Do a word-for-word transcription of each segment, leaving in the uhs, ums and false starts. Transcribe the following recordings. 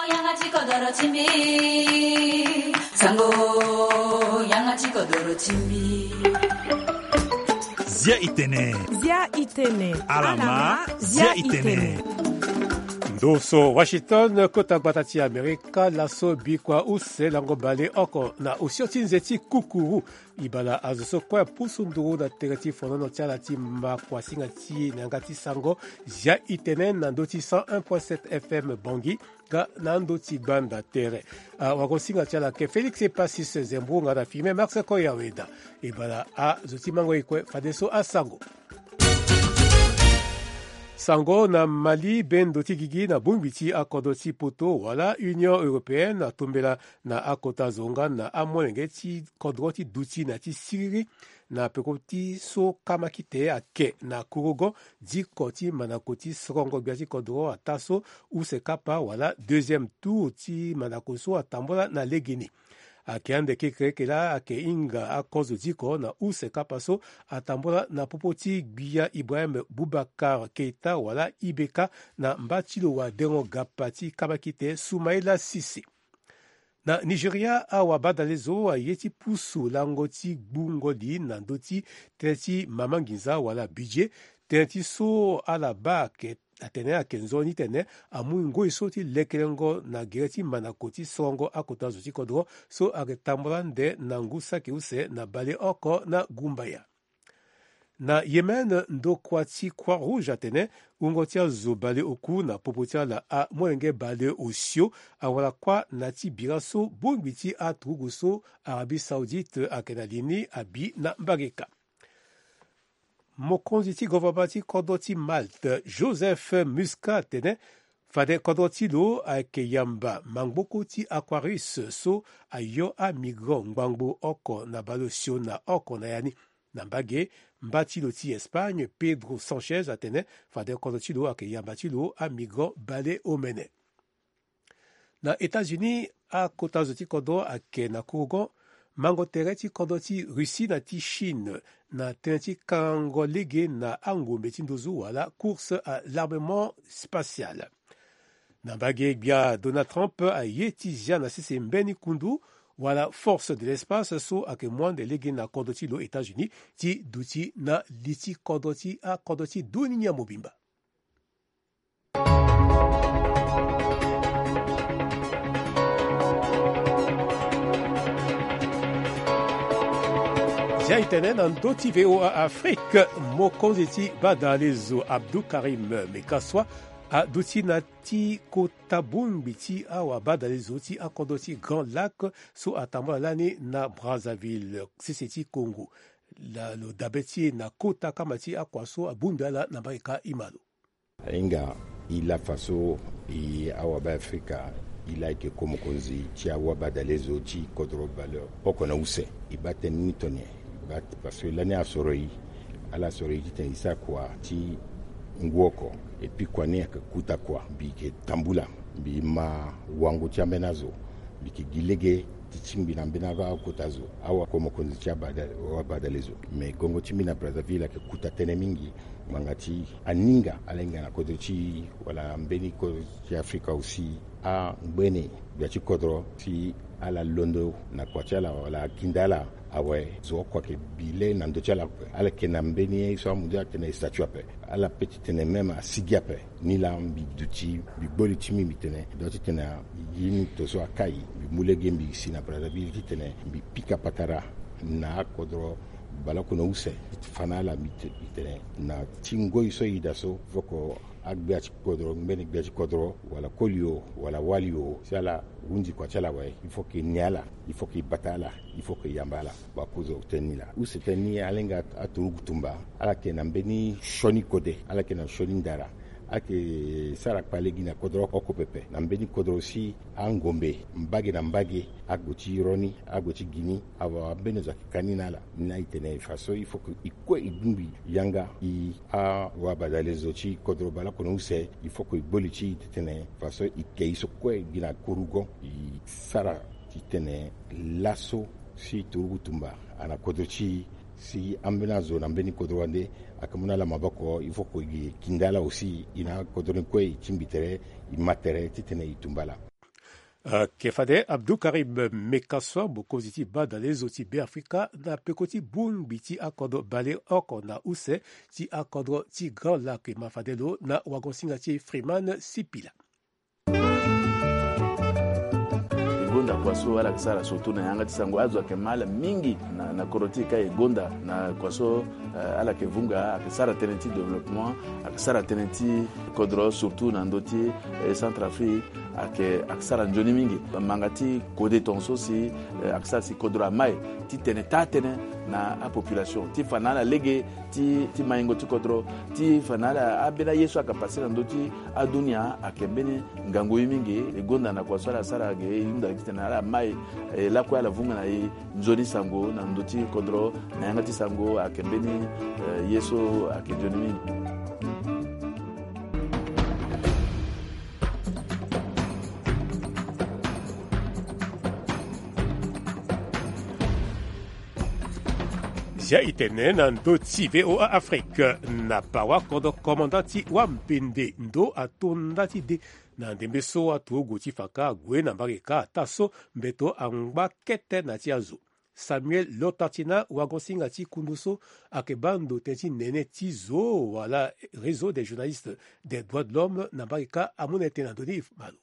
양아치 거더러 침비 상고 양아치 거더러 침비 Zia Itene. Zia Itene. Alama Zia Itene. Doso Washington kota batati Amerika laso bikwa use lango bale oko na usioti nzeti kukuru ibala azoso kwa pusunduru na tereti fonono tia lati makwa singa ti nangati sango Zia Itene na ndoti cent un virgule sept F M Bangui ga na ndoti banda tere uh, wakosinga tia la ke Felix Epasis Zembru nga na filme Max Koyaweda ibala a zoti mango ikwe fadeso a sango Sango na Mali ben doti gigi na bumbiti akodoti poto wala Union Européenne na tombela na akota zonga na amolenge ti kodroti duti na ti siri na pekoti so kamakite ake na kurogo di koti manakoti srongo biati kodro ataso use kapa wala deuxième tour ti manakoso atambola na legeni. Akiande kekrekela ake inga akozo diko na use kapaso atambola na popoti Gbia Ibrahim Boubacar Keita wala Ibeka na mbachilo wa dengo gapati kabakite Soumaïla Sisi. Na Nigeria awa badalezo a yeti pusu langoti gbungoli na ndoti teti mamangiza wala budget tenti so ala ba ke atene akenzoni tene amungo isoti lekelengo na gereti manakoti songo akota zoti kodro so agetambrande na ngusa keuse na bale oko na gumbaya. Na Yemen ndo kwati kwa rouge atene ungotia zo bale oku na popotia la a mwenge bale osio awala kwa nati biraso bongbiti a truguso Arabie Saoudite akenalini abi na mbageka. Mokonziti govabati kodoti Malte Joseph Muscat tene fade kodoti lo ake yamba mangboko ti Aquarius so ayo a migrant ngbango oko na balosio na oko na yani na mbage mbati lo ti Espagne Pedro Sanchez atene fade kodoti lo ake yamba ti lo a migrant bale omene. Na États-Unis a kota zoti kodo ake na kurogon mango tereti kodoti Russie na ti Chine na tenti kangolege na ango metindozu wala course à l'armement spatial. Na bage bia Donald Trump a yetizia na sese mbeni kundu wala force de l'espace so ake mwande lege na kodoti lo États-Unis ti duti na liti kodoti a kodoti duniya mobimba. Zia Itene na ndoti V O A Afrique mokonziti badalezo Abdou Karim Mekaswa a duti na ti kotabumbi ti awa badalezo ti akodoti Grand Lac so atambola lani na Brazzaville siseti Congo. La lo dabeti na kota kamati akwaso abumbi ala na baika imalo. Inga ila faso i awa ba Afrika ila ike komokonzi ti awa badalezo ti kodro valeur oko na use ibate nitonie parce que l'année a soroi à la soroi qui ten isa kwa ti ngwoko et puis kwa ne ka kuta kwa bi ke tambula bi ma wangu ti ambenazo bi ke gilege ti chimbi na mbenaga kutazo awa komo konzi ti abada wa badalezo mais gongo ti mina Brazzaville ke kuta tene mingi mangati aninga alenga na kodoti wala mbeni ko ti Afrika aussi a mbene bi ti kodro ti ala londo na kwa chala wala kindala awe zo kwa ke bile na ndo chala ala ke na mbeni so amudia ke na statue ape ala petite ne même a sigiape ni la mbi duti bi boli timi mitene doti tena yin to so akai bi mulege mbi sina Brazzaville tene bi pika patara na kodro bala ko no use fana la mitene na tingo iso idaso foko agbe ati kodro mbeni gbe ati kodro wala kolio wala walio sala wundi kwa chala we il faut que niala il faut que batala il faut que yambala ba kuzo tenila use teni alenga aturugu tumba ala ke na mbeni shoni kode ala ke na shoni ndara ake sara palegi na kodro oko pepe na mbeni kodro si angombe mbage na mbage agoti roni agoti gini ava mbeni za kanina la na itene faso il faut que ikwe igumbi yanga i a wa badalezo chi kodro bala kono use il faut que iboli chi tene faso ikeiso kwe gina kurugo i sara titene lasso si turugu tumba ana kodro chi si ambena zona mbeni kodro wande akamuna la mabako il faut que kindala aussi ina kodro kwe chimbitere imatere titene itumbala. Uh, kefade Abdou Karim Mekaswa bokoziti bada lezo ti be Afrika na pekoti bun biti akodo bale oko na use ti akodo ti Grand Lac mafadelo na wagonsinga ti Freeman Sipila. Gonda kwaso ala kisara soto na yanga tisango azo akemala mingi na, na korotika e gonda na kwaso uh, ala kevunga akisara tenenti development akisara tenenti kodro surtout na ndoti e Centrafrique ake akisara njoni mingi mangati kode tonso si uh, akisara si kodro mai ti tene tatene na a population ti fanala lege ti ti maingo ti kodro ti fanala abena yesu akapasira ndoti adunia akembene ngango mingi e gonda na kwaso ala sara ge inda tenala mai e, la kwa la vunga na e, nzoni sango na ndoti kodro na yangati sango akembeni e, yeso akejoni mingi. Ja itene na ndo ti V O A Afrique na pawa kodo komandati wa mpende ndo atonda ti de na ndembe so atu ogo ti faka gwe na mbareka taso mbeto angba kete na ti azo. Samuel Lotartina wagonsinga ti kunduso akebando tenti nene ti zo wala réseau des journalistes des droits de l'homme na mbareka amonete na doni malo.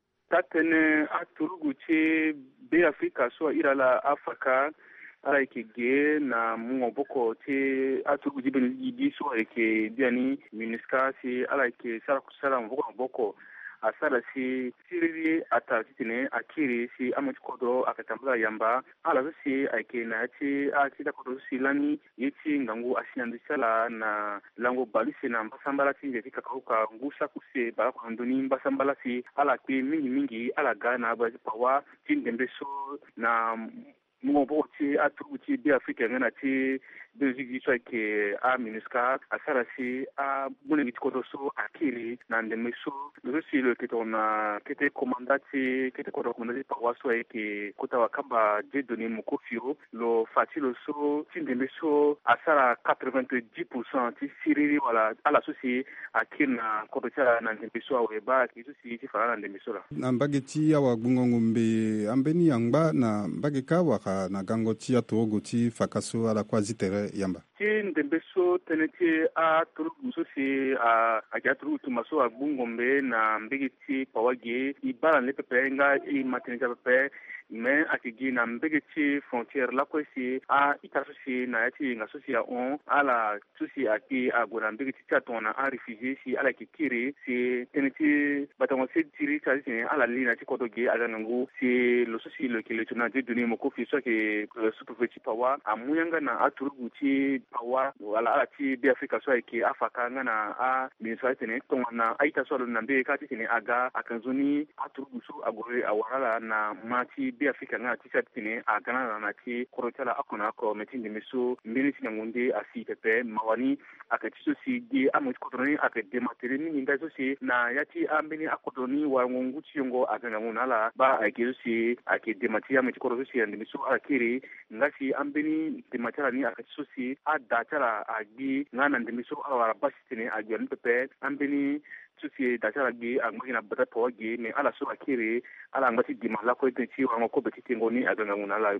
Tatene aturugu ti be Afrika so irala Afrika ala yake ge na mungo boko te aturugu jibeni yidi so yake biani MINUSCA si ala yake sara kusara mboko boko asara si siriri ata titine akiri si amati kodro akatambula yamba ala si yake na ti akita kodro si lani yiti ngangu asiandisala na lango balisi na mbasambala ti yeti kakauka ngusa kuse bala kwa ndoni mbasambala si ala kwe mingi mingi ala gana ba pawa tindembe so na mungo boko ti aturugu ti be Afrika ngana ti Belgique so ke a MINUSCA asara si a bunegi kodro so akiri na ndeme so le si le keto na kete komandati kete kodro komandati pawa so ke kota wakamba je doni mukofio lo fatilo so ti ndeme so asara quatre-vingt-dix pour cent ti siriri wala ala so si akiri na kodro cha na ndeme so awe ba ki so si ti fara na ndeme so la na mbageti awa gungongombe ambeni yangba na mbageka waka na gango ti atogo ti fakaso ala kwa zitere yamba ti ndembe so tene ti a turugu so si a aja turugu tumaso a gungombe na mbegi ti pawage i bala le pepe nga i matenja pepe mais akigi na mbegi ti frontière la ko si a ita so si na yati nga so si a on ala so si aki a gona mbegi ti tatona a réfugié si ala ki kiri si tene ti batango se tiri ta si ala lina ti kodoge ala nangu si lo so si le ki le tuna de donner mo kofi so ke superfeti pawa amuyanga na aturugu ti pawa wala ala ti be Afrika so ke afaka ngana a MINUSCA tene tongana aita so na be ka ti tene aga akanzoni aturugu so agore awala na mati be Afrika ngana ti sa tene agana na ti korotala akona ko metinde meso mbini ti ngunde asi pepe mawani akati so si di amot kodroni akade materi ni ngai so si na yati ambini akodoni wa ngungu ti yongo agana ngunala ba akeso si akede mati amot kodro so si ande meso akiri ngasi ambini de matera ni akati so si adatara agi ngana ande meso awara basitene agian pepe ambini susi datara gi angina bata pogi me ala so akiri ala ngati di mala ko ti wa ngoko betiti ngoni agana ngunala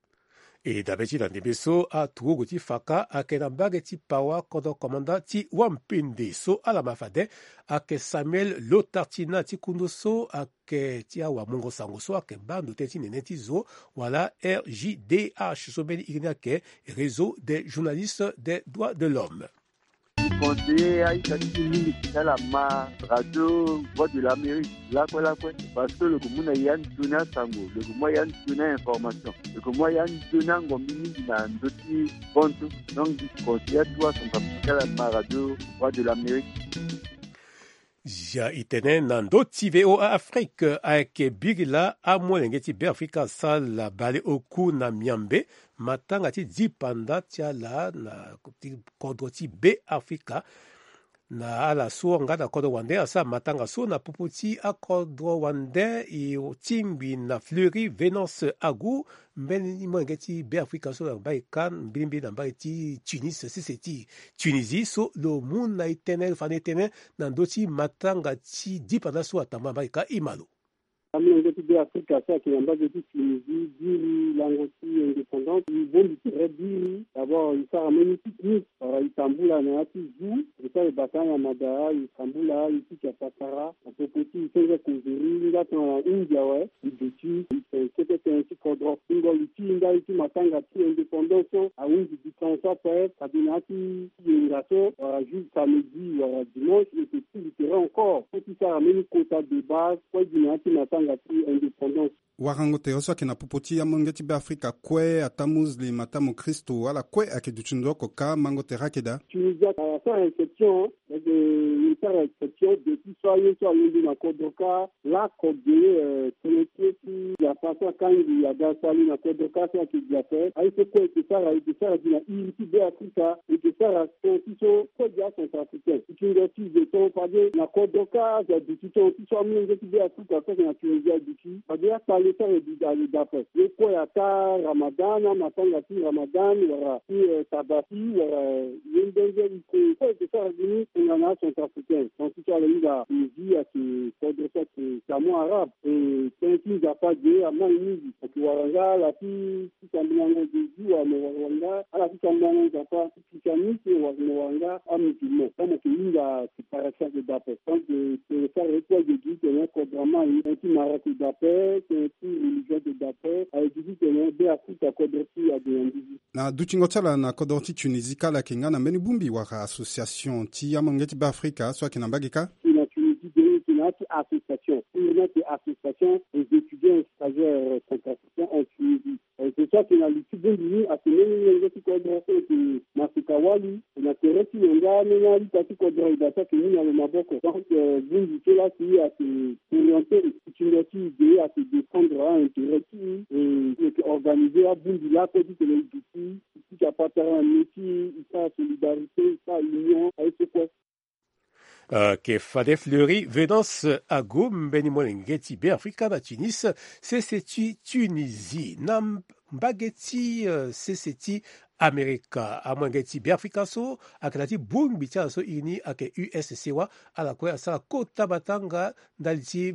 e dabeti na ndembe so aturugu ti faka ake na mbage ti pawa kodo komanda ti wampende so ala mafade ake Samuel Lotartina ti kundu so ake ti awa mongo sango so ake bando te ti nene ti zo wala R J D H so beni irini ake réseau des journalistes des droits de l'homme. Conseiller à Italie, c'est la ma radio Voix de l'Amérique, là quoi là quoi, parce que le commun y a une donnée sango, le commun y a une donnée information, le commun y a une donnée ngomini na ndoti bonto, donc conseiller toi son capital la ma radio Voix de l'Amérique. Ja itene na ndoti V O A Afrique ayeke bigi la amolenge ti be Afrika sala bale oku na miambe matanga ti dipanda ti ala na ti kodro ti be Afrika na ala so nga na kodro wande asa matanga so na pupu ti akodro wande i timbi na Fleury Venance Agu mbeni mwenge ti be Afrika so na mbai kan mbimbi na mbai ti Tunis sese ti Tunisie so lo mun na itene fane tene na ndo ti matanga ti dipanda so atamba mbai ka imalo. Among the Africa, ça qui est en bas de Tunisie, Diri, Langoti, indépendante, ils vont du très Diri. D'abord, ils sont amenés techniques. Alors, Istanbul, à Nati, Zou, ils sont les batailles à Madara, Istanbul, ici, Kapatara, à Popoti, ils sont les Kouzeri, ils sont en India, ouais, ils sont c'était un petit cordon, ils sont ici, ils sont ici, Matanga, indépendance, à Oundi, du temps, ça peut être, à Dinati, il y a un juste samedi, ou dimanche, il était plus littéraire encore. Quand ils sont amenés quota de base, quoi, Dinati, Matanga, indépendance. Warangote oso akina popoti ya mongeti be Afrika kwe ata muslim ata mokristo wala kwe akeduchindo koka mangote rakeda Tunisia a fait exception de faire exception de tout ça il soit allé na Kodoka la Kodé connecté qui a passé quand il y a dans sali na Kodoka ça qui a fait a été quoi que ça a été ça dina ici be Afrika et que ça a constitué quoi dia centrafricain qui est aussi de ton pas de na Kodoka de tout tout soit mongeti be Afrika ça na Tunisia d'ici pas dire ça le faire du d'après le quoi ya ta Ramadan matanga ti Ramadan wala ti Sabati wala yendenze ko quoi que ça dini on a centrafricain donc tu as le là ici à ce Kodoka c'est samo arabe et c'est qui n'a pas de à Mali donc wala la ti ti tambana de du à Rwanda à la ti tambana de pas christianisme ou Rwanda à musulman comme que il a c'est par exemple d'après donc c'est faire école de Dieu que notre vraiment un petit marathon d'après c'est religion de d'après a dit que le be Afrika Kodoti a de na duchingotala na Kodoti Tunisie kala kinga na meni bumbi wa association ti ya mongeti be Afrika so kina bagika la Tunisie de une association une association des étudiants stagiaires centrafricains en Tunisie. C'est ça que na litibuni a tenir ngeti Kodoti de Masikawali na tereti nga na litati Kodoti da ça que ni na maboko donc bumbi cela qui a se orienter Tunisie de à se défendre un intérêt et organiser à Bundi là pour dire que les outils qui a pas un métier, ça solidarité, ça union, avec ce quoi. Uh, ke Fade Fleury, Venance Agoum, Benimolengeti, Be Afrika na Tunis, Seseti Tunisie, Nam Bageti, Seseti Amerika, Amwengeti Be Afrika so, Akalati Bung Bitia so ini ake U S C wa, ala kwe asala kota batanga, daliti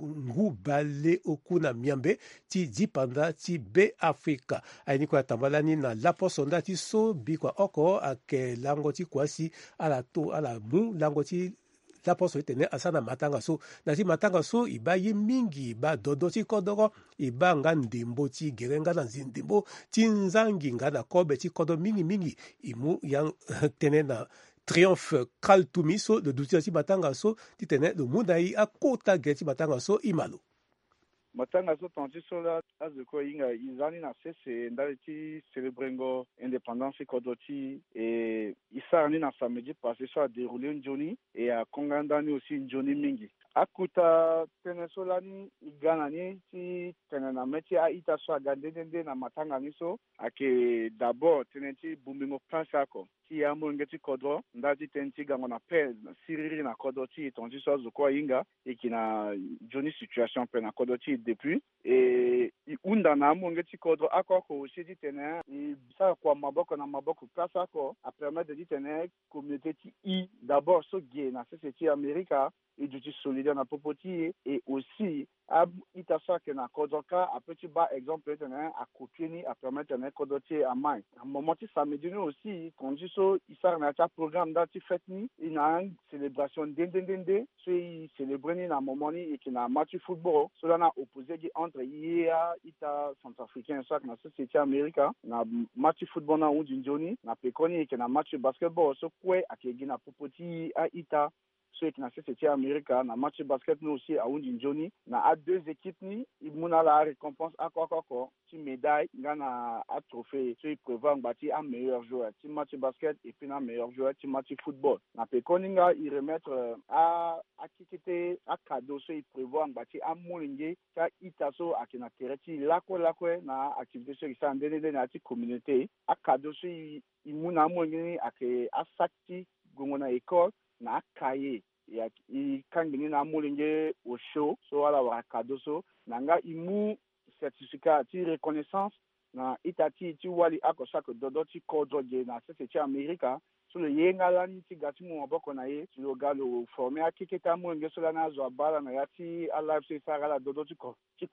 Ngubale Okuna Miambe, ti Dipanda, ti Be Afrika. Aini kwa tambalani na lapo sonda ti so, bi kwa oko, ake langoti kwasi, ala to, ala mu, langoti la poso itene asana matanga so nati matanga so iba ye mingi iba dodo ti kodoro iba nga ndembo ti gerenga na ndembo ti nzangi nga na kobe ti kodo mingi mingi imu yang tene na triomphe kaltumi so de duti ti matanga so ti tene le mundai akota geti matanga so imalo matanga so tonti so la azuko inga izani na sese ndali ti celebrengo indépendance kodoti et isani na samedi passé so a déroulé une journée et a kongandani aussi une journée mingi akuta tene so lani igana ni ti tene na meti a ita so agande dende na matanga ni so ake d'abord tene ti bumbingo place ako ti amo ngeti kodro ndati tenti gango na pe siriri na kodoti tonti so azuko inga et qui na journée situation pe na kodoti depuis et unda na amo ngeti kodro akoko aussi dit tene i sa kwa maboko na maboko place ako a permettre de dit tene communauté ti i d'abord so gay na société America et du solidaire na popoti et aussi a itasa que na kodoka a petit bas exemple tene a kopieni a permettre na kodoti a mai a moment ti samedi aussi quand dit so isa na ta programme da ti fête ni ina célébration dendendende so i célébrer ni na moment ni et qui na match football so na opposé entre ia ita centrafricain ça na société America na match football na undi njoni na pekoni et qui na match basketball so kwe akegi na popoti a ita so qui na société America na match basket nous aussi a undi njoni na a deux équipes ni imuna la récompense a quoi quoi ti médaille ngana a trophée so i prévoit ngati a meilleur joueur ti match basket et puis na meilleur joueur ti match football na pekoni nga i remettre a a kikete a cadeau so i prévoit ngati a molinge ta itaso akina tereti lako lako na activité so isa ndene na ti communauté a cadeau so i imuna molinge ake a sakti gongona école na kaye ya i kangini na molinge au show so wala wa cadeau so nanga imu certificat ti reconnaissance na itati ti wali ako chaque dodo ti kodro je na société America so le yenga la ni ti gati mo boko na ye lo ga lo former akiketa mo nge so la na zo abala na ya ti alive se sara la dodo ti ko ti